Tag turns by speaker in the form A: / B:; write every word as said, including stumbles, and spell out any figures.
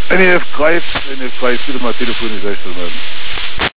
A: N E F five, N E F five, stuur maar telefoon is luister man.